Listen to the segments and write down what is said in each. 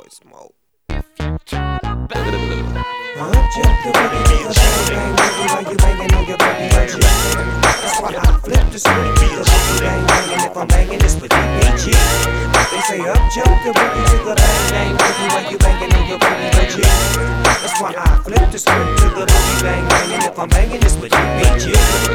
fucking smoke. Jump the boogie to the bang bang boogie while you banging on your boogie, don't you? That's why I flip the script to the boogie bang bang, and if I'm banging it's with DPG. They say up jump the boogie to the bang bang boogie while you banging on your boogie, don't you? That's why I flip the script to the boogie bang bang, and if I'm banging it's with DPG.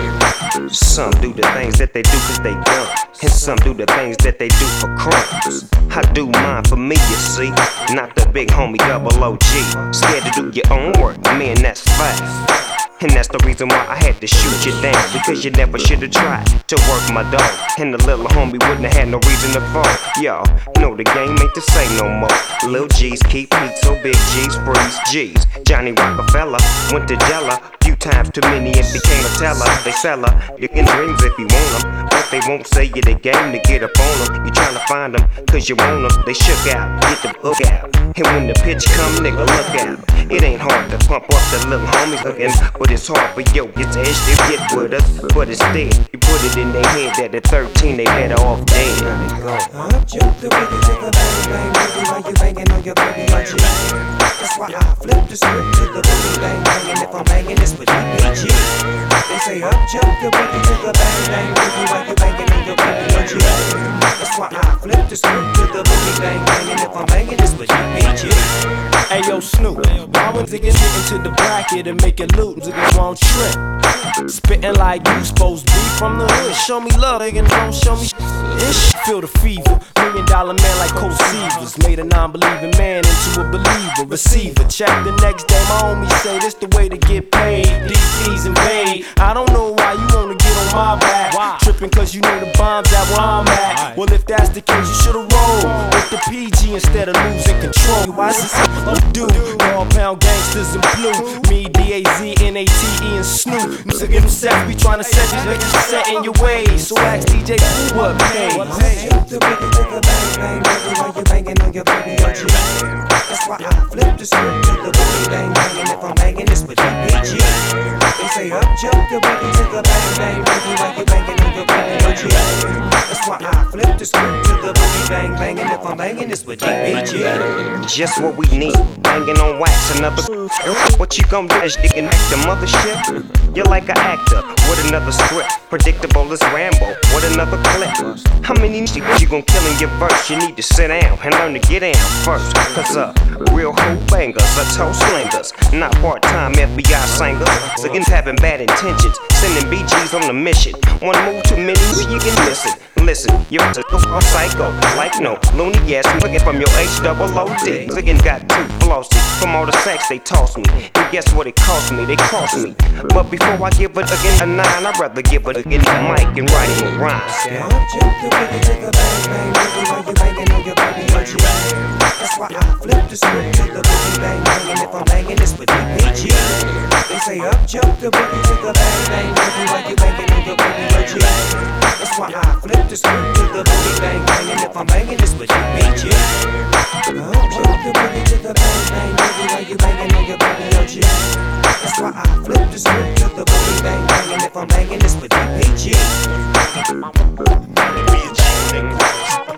Some do the things that they do cause they dumb, and some do the things that they do for crumbs. I do mine for me, you see, not the big homie double OG. Scared to do your own work, man, that's fact. And that's the reason why I had to shoot you down, because you never should've tried to work my dog. And the little homie wouldn't have had no reason to fall. Y'all know the game ain't the same no more. Lil G's keep heat, so big G's freeze G's. Johnny Rockefeller went to Jella few times too many and became a teller. They sell her, you can dreams if you want them, but they won't say you the game to get up on them. You tryna find them cause you want them, they shook out, get the book out. And when the pitch come, nigga, look out. It ain't hard to pump up the little homies looking, but it's hard for yo, it's edge to get with us. But instead, you put it in their head that at 13 they better off dead. Up jump the boogie to the bang bang boogie while you banging on your boogie, don't you? That's why I flip the script to the boogie bang bang, and if I'm banging it's with DPG. They say up jump the boogie to the bang bang boogie while you banging on your boogie, don't you? That's why I flip the script to the boogie bang bang, and if I'm banging it's with DPG. Hey yo, Snoop, why would niggas get into the bracket and make it loot? Niggas won't trip. Spittin' like you supposed to be from the hood. Show me love, nigga, don't show me this shit. Feel the fever. $1 million man like Cold Seavers. Made a non-believing man into a believer. Receiver. Check the next day, my homies say this the way to get paid. DPs invade. I don't know why you wanna get on my back. Trippin' cause you know the bombs at where I'm at. Well, if that's the case, you should've rolled with the PG instead of losing control. Why is this do? All pound gangsters in blue. Me, DAZ, NATE, and Snoop. Music himself be tryna set you, niggas set in your ways. So ask DJ who what pays. Jump the boogie to the bang bang boogie while you banging on your boogie, don't you? That's why I flip the script to the boogie bang bang, and if I'm banging it's with DPG. They say up jump the boogie to the bang bang boogie while you banging on your boogie, don't you? That's why I flip the script to the boogie bang bang, and if I'm banging it's with DPG. Just what we need, banging on wax, another. What you gon' do is you can act the mothership. You're like an actor with another script, predictable as Rambo with another clip. How many niggas you gon' kill in your verse? You need to sit down and learn to get down first. Cause real hoe bangers are toe slingers, not part-time FBI singers. So against having bad intentions, sending BGs on a mission. One move too many, you can miss it. Listen, you're a psycho, like no loony ass looking from your H-double-O-D. Again, got two flosses from all the sex they toss me. And guess what it cost me? They cost me. But before I give it again a 9, I'd rather give it again a mic and write him a rhyme. Up jump the boogie to the bang bang boogie while you banging on your boogie, don't you? That's why I flip the script to the boogie bang bang, and if I'm banging it's with DPG. They say up jump the boogie to the bang bang boogie while you banging on your boogie, don't you? That's why I flip the script to the boogie bang bang, and if I'm banging it's with DPG. Up jump the boogie to the bang bang boogie while you banging on your boogie, don't you? That's why I flip the script to the boogie bang bang, and if I'm banging it's with DPG.